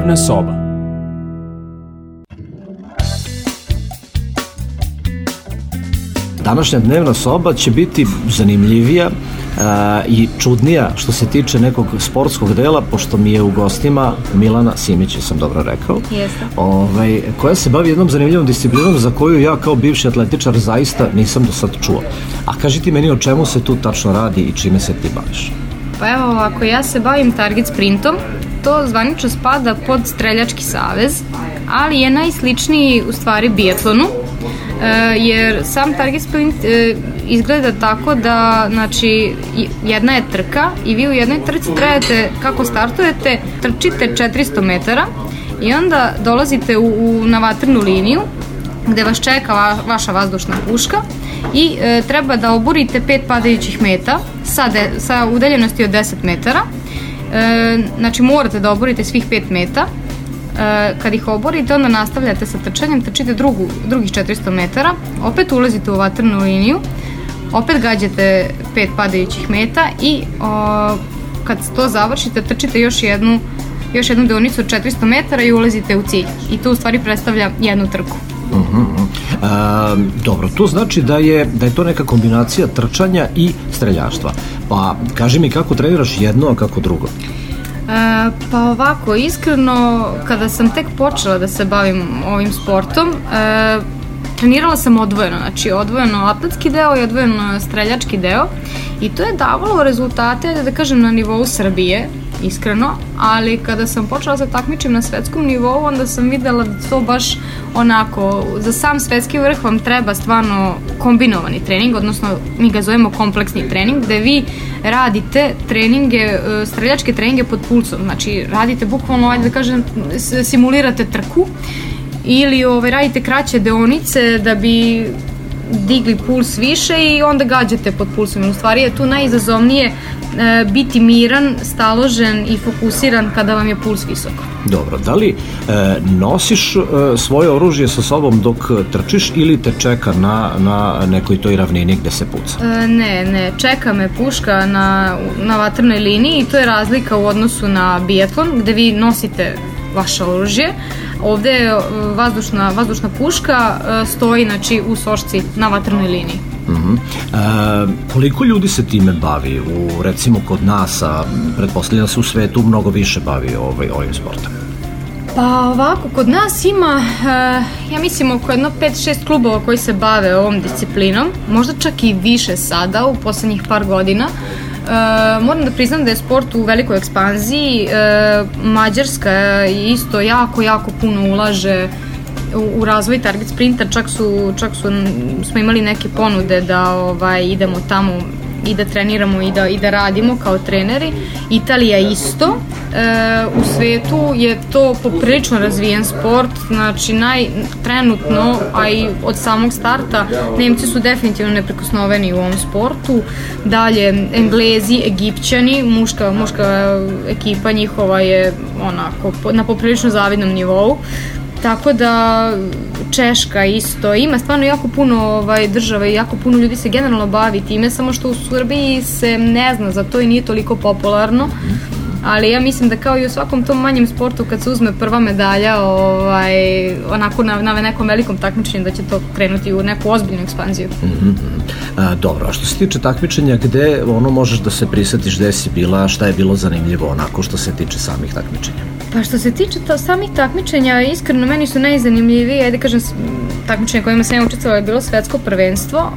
Dnevna soba. Današnja dnevna soba će biti zanimljivija i čudnija što se tiče nekog sportskog dela, pošto mi je u gostima Milana Simić, sam dobro rekao, koja se bavi jednom zanimljivom disciplinom za koju ja kao bivši atletičar zaista nisam do sad čuo. A kaži ti meni o čemu se tu tačno radi i čime se ti baviš? Pa evo ovako, ja se bavim target sprintom, to zvanično spada pod Streljački savez, ali je najsličniji u stvari biatlonu, jer sam target sprint izgleda tako da, znači, jedna je trka i vi u jednoj trci trebate, kako startujete, trčite 400 metara i onda dolazite na vatrnu liniju gde vas čeka vaša vazdušna puška i treba da oborite 5 padajućih meta sa udaljenosti od 10 metara. Znači morate da oborite svih 5 meta. Kad ih oborite, onda nastavljate sa trčanjem, trčite drugih 400 metara, opet ulazite u vatrnu liniju, opet gađate 5 padajućih meta i kad to završite, trčite još jednu deonicu od 400 metara i ulazite u cilj. I to u stvari predstavlja jednu trku. Dobro, to znači da je to neka kombinacija trčanja i streljaštva. Pa kaži mi kako treniraš jedno, a kako drugo? Pa ovako, iskreno, kada sam tek počela da se bavim ovim sportom, trenirala sam odvojeno, znači odvojeno atletski deo i odvojeno streljački deo i to je davalo rezultate, da kažem, na nivou Srbije, iskreno, ali kada sam počela se takmičim na svetskom nivou, onda sam videla da to baš onako, za sam svetski vrh vam treba stvarno kombinovani trening, odnosno mi ga zovemo kompleksni trening, gde vi radite treninge, streljačke treninge pod pulsom, znači radite bukvalno, ajde da kažem, simulirate trku ili radite kraće deonice da bi digli puls više i onda gađate pod pulsom. U stvari je tu najizazovnije biti miran, staložen i fokusiran kada vam je puls visok. Dobro, da li nosiš svoje oružje sa sobom dok trčiš ili te čeka na nekoj toj ravnini gde se puca? Ne, čeka me puška na vatrnoj liniji i to je razlika u odnosu na biatlon gde vi nosite vaše oružje. Ovde je vazdušna puška stoji, znači, u sošci na vatrnoj liniji. Koliko ljudi se time bavi? Recimo kod nas, a pretpostavljam da se u svetu mnogo više bavi ovim sportom. Pa ovako, kod nas ima, ja mislim, oko 5-6 klubova koji se bave ovom disciplinom, možda čak i više sada, u poslednjih par godina. Moram da priznam da je sport u velikoj ekspanziji. Mađarska isto jako puno ulaže u razvoj target sprinta, čak smo imali neke ponude da idemo tamo i da treniramo i da radimo kao treneri. Italija isto. U svetu je to poprilično razvijen sport, znači trenutno, a i od samog starta, Nemci su definitivno neprikosnoveni u ovom sportu. Dalje, Englezi, Egipćani, muška ekipa njihova je onako na poprilično zavidnom nivou. Tako da Češka isto, ima stvarno jako puno država i jako puno ljudi se generalno bavi time, samo što u Srbiji se ne zna za to i nije toliko popularno, ali ja mislim da kao i u svakom tom manjem sportu kad se uzme prva medalja onako na nekom velikom takmičenju da će to krenuti u neku ozbiljnu ekspanziju. Dobro, a što se tiče takmičenja, gde možeš da se prisetiš gde si bila, šta je bilo zanimljivo onako što se tiče samih takmičenja? Pa što se tiče samih takmičenja, iskreno meni su najzanimljivije, ajde kažem, takmičenja kojima sam ja učestvovala je bilo svetsko prvenstvo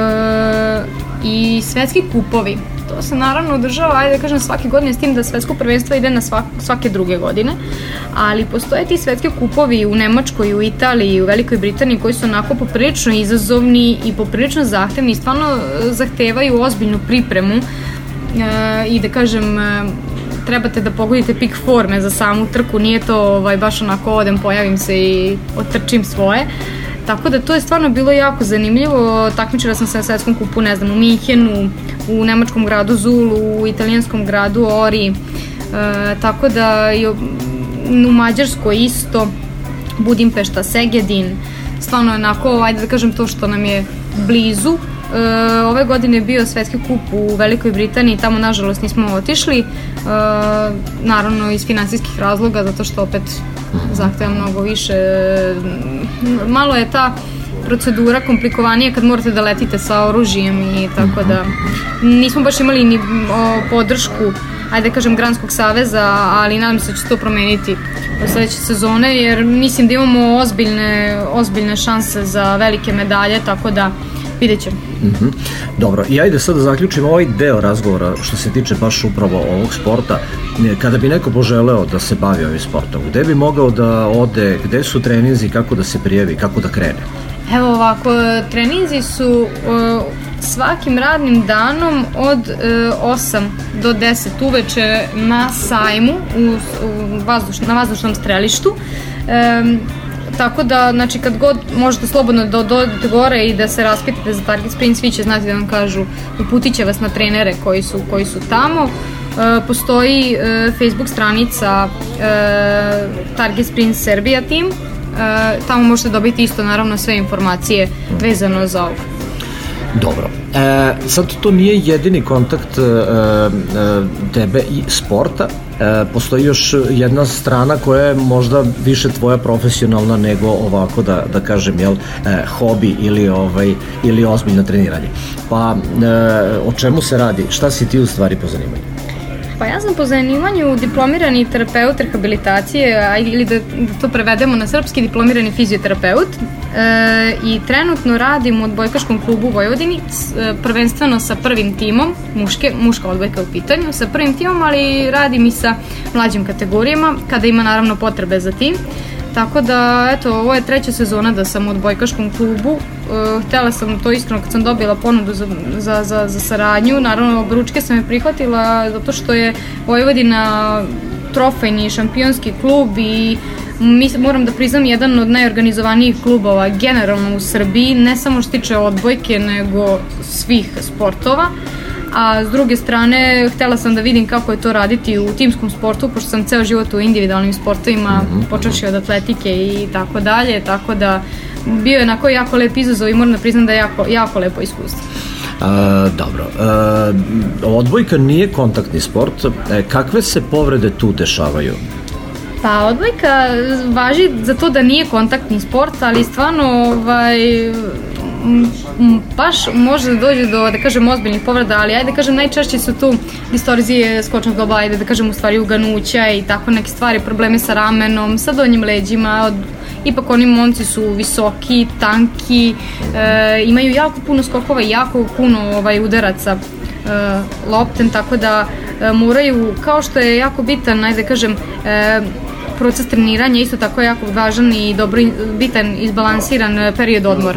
i svetski kupovi. To se naravno održava, ajde da kažem, svake godine, s tim da svetsko prvenstvo ide na svake druge godine, ali postoje ti svetski kupovi u Nemačkoj, u Italiji, u Velikoj Britaniji koji su onako poprilično izazovni i poprilično zahtevni i stvarno zahtevaju ozbiljnu pripremu i da kažem, trebate da pogodite pik forme za samu trku, nije to baš onako odem, pojavim se i otrčim svoje. Tako da to je stvarno bilo jako zanimljivo. Takmičila sam se na svetskom kupu, ne znam, u Minhenu, u nemačkom gradu Zulu, u italijanskom gradu Ori, tako da i u Mađarskoj isto, Budimpešta, Segedin, stvarno onako, ajde da kažem, to što nam je blizu, ove godine je bio svetski kup u Velikoj Britaniji, tamo nažalost nismo otišli, naravno iz finansijskih razloga, zato što opet zahteva mnogo više. Malo je ta procedura komplikovanija kad morate da letite sa oružjem i tako da nismo baš imali ni podršku, ajde da kažem, Granskog saveza, ali nadam se da će to promeniti od sledeće sezone, jer mislim da imamo ozbiljne šanse za velike medalje, tako da vidjet ćemo. Dobro, i ajde sad da zaključimo ovaj deo razgovora što se tiče baš upravo ovog sporta. Kada bi neko poželeo da se bavi ovim sportom, gde bi mogao da ode, gde su treninzi, kako da se prijavi, kako da krene? Evo ovako, treninzi su svakim radnim danom od 8 do 10 uveče na sajmu na vazdušnom strelištu. Tako da, znači, kad god možete slobodno da dođete gore i da se raspitate za Target Sprint, svi će znati da vam kažu, uputit će vas na trenere koji su tamo. Postoji Facebook stranica Target Sprint Serbia Team, tamo možete dobiti isto naravno sve informacije vezano za ovo. Dobro. Sad to nije jedini kontakt tebe i sporta. Postoji još jedna strana koja je možda više tvoja profesionalna nego ovako da kažem, jel, hobi ili ozbiljno treniranje. Pa o čemu se radi? Šta si ti u stvari po zanimanju? Pa ja sam po zanimanju diplomirani terapeut rehabilitacije, ili da to prevedemo na srpski, diplomirani fizioterapeut, i trenutno radim u odbojkaškom klubu u Vojvodini, prvenstveno sa prvim timom, muška odbojka u pitanju, sa prvim timom, ali radim i sa mlađim kategorijama, kada ima naravno potrebe za tim. Tako da, eto, ovo je 3. sezona da sam u odbojkaškom klubu. Htela sam to iskreno kad sam dobila ponudu za saradnju. Naravno, obručke sam je prihvatila zato što je Vojvodina trofejni šampionski klub i moram da priznam jedan od najorganizovanijih klubova generalno u Srbiji, ne samo što tiče odbojke, nego svih sportova. A s druge strane, htela sam da vidim kako je to raditi u timskom sportu, pošto sam ceo život u individualnim sportovima, počevši od atletike i tako dalje, tako da bio je onako jako lep izazov i moram da priznam da je jako lepo iskustvo. Dobro, odbojka nije kontaktni sport, kakve se povrede tu dešavaju? Pa odbojka važi za to da nije kontaktni sport, ali stvarno baš može da dođe do, da kažem, ozbiljnih povreda, ali ajde da kažem, najčešće su tu distorzije skočnog doba, ajde da kažem, u stvari uganuća i tako neke stvari, probleme sa ramenom, sa donjim leđima. Ipak oni momci su visoki, tanki, imaju jako puno skokova i jako puno udaraca loptem, tako da moraju, kao što je jako bitan, ajde da kažem, proces treniranja, isto tako je jako važan i dobro, bitan, izbalansiran period odmora.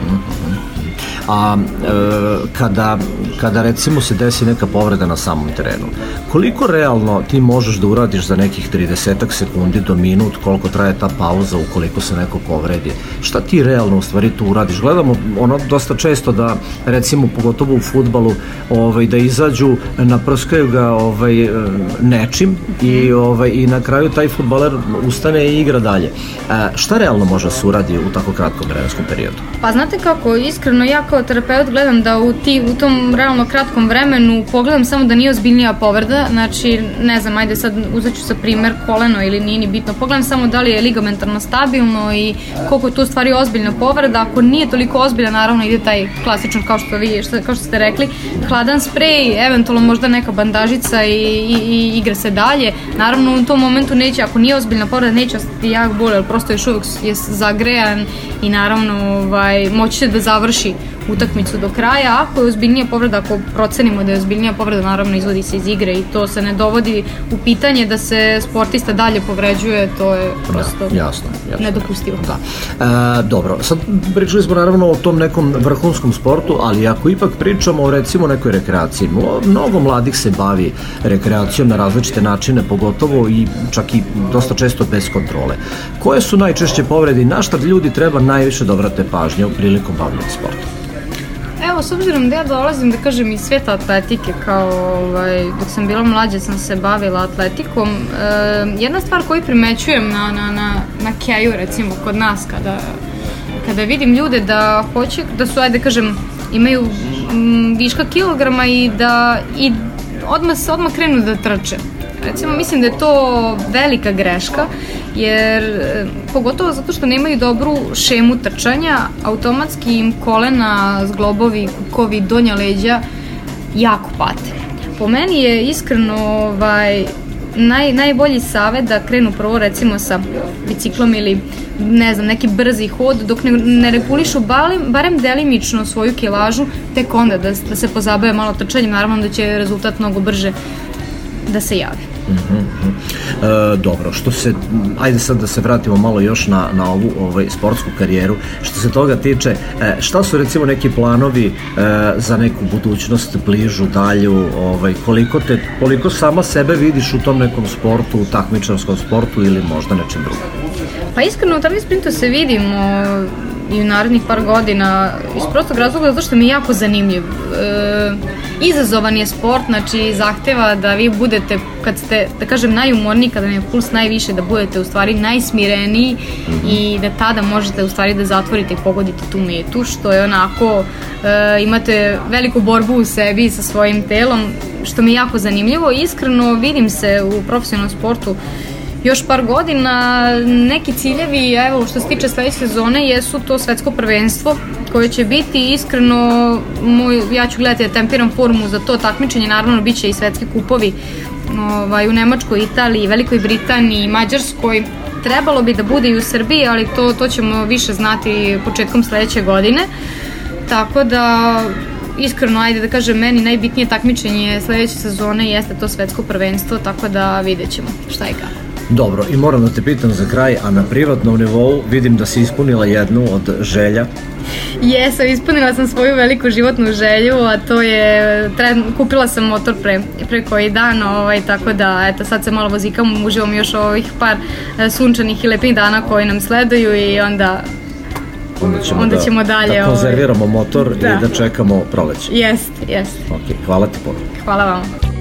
A kada recimo se desi neka povreda na samom terenu, koliko realno ti možeš da uradiš za nekih 30 sekundi do minut, koliko traje ta pauza ukoliko se neko povredi? Šta ti realno u stvari tu uradiš? Gledamo dosta često da, recimo, pogotovo u fudbalu, da izađu, naprskaju ga nečim i na kraju taj fudbaler ustane i igra dalje. Šta realno može se uradi u tako kratkom vremenskom periodu? Pa znate kako, iskreno ja kao terapeut gledam da u tom realno kratkom vremenu pogledam samo da nije ozbiljnija povreda, znači ne znam, ajde sad uzet ću sa primer koleno ili nije ni bitno, pogledam samo da li je ligamentarno stabilno i koliko je tu stvari ozbiljna povreda. Ako nije toliko ozbiljna, naravno ide taj klasičan, kao što ste rekli, hladan sprej, eventualno možda neka bandažica i igra se dalje. Naravno u tom momentu neće, ako nije ozbiljna povreda, neće ostati jak bol, jer prosto još uvijek je zagrejan i naravno moći će da završi utakmicu do kraja. Ako je ozbiljnija povreda, ako procenimo da je ozbiljnija povreda, naravno izvodi se iz igre i to se ne dovodi u pitanje da se sportista dalje povređuje, to je prosto jasno. Nedopustivo. Da. Dobro, sad pričali smo naravno o tom nekom vrhunskom sportu, ali ako ipak pričamo o recimo nekoj rekreaciji, mnogo mladih se bavi rekreacijom na različite načine, pogotovo i čak i dosta često bez kontrole. Koje su najčešće povrede i na šta ljudi treba najviše da obrate pažnju prilikom bavljenja sporta? Evo, s obzirom da ja dolazim, da kažem, iz sveta atletike, kao dok sam bila mlađa sam se bavila atletikom, jedna stvar koju primećujem na keju, recimo, kod nas, kada vidim ljude da hoće, da su, ajde kažem, imaju viška kilograma i da odmah krenu da trče. Recimo, mislim da je to velika greška, jer pogotovo zato što nemaju dobru šemu trčanja, automatski im kolena, zglobovi, kukovi, donja leđa jako pate. Po meni je iskreno najbolji savjet da krenu prvo recimo sa biciklom ili ne znam, neki brzi hod, dok ne regulišu barem delimično svoju kilažu, tek onda da se pozabave malo trčanjem, naravno da će rezultat mnogo brže da se javi. Dobro, ajde sad da se vratimo malo još na ovu sportsku karijeru. Što se toga tiče, šta su recimo neki planovi za neku budućnost, bližu, dalju, koliko sama sebe vidiš u tom nekom sportu, u takmičarskom sportu ili možda nečem drugom? Pa iskreno u trvi sprintu se vidimo i u narednih par godina iz prostog razloga zato što mi je jako zanimljiv. Izazovan je sport, znači zahteva da vi budete, kad ste, da kažem, najumorniji, kada vam je puls najviše, da budete u stvari najsmireniji i da tada možete u stvari da zatvorite i pogodite tu metu, što je onako, imate veliku borbu u sebi sa svojim telom, što mi je jako zanimljivo. Iskreno vidim se u profesionalnom sportu još par godina. Neki ciljevi, evo, što se tiče sledeće sezone, jesu to svetsko prvenstvo koje će biti. Iskreno, ja ću gledati da tempiram formu za to takmičenje, naravno bit će i svetski kupovi u Nemačkoj, Italiji, Velikoj Britaniji, Mađarskoj. Trebalo bi da bude i u Srbiji, ali to ćemo više znati početkom sledeće godine. Tako da, iskreno, ajde da kažem, meni najbitnije takmičenje sledeće sezone jeste to svetsko prvenstvo, tako da vidjet ćemo šta i kako. Dobro, i moram da te pitam za kraj, a na privatnom nivou vidim da si ispunila jednu od želja. Jesam, ispunila sam svoju veliku životnu želju, a to je, kupila sam motor pre koji dan, tako da, eto, sad se malo vozikam, uživam još ovih par sunčanih i lepih dana koji nam sleduju i onda ćemo dalje. Da konzerviramo motor i da čekamo proleće. Jest. Ok, hvala ti puno. Hvala vam.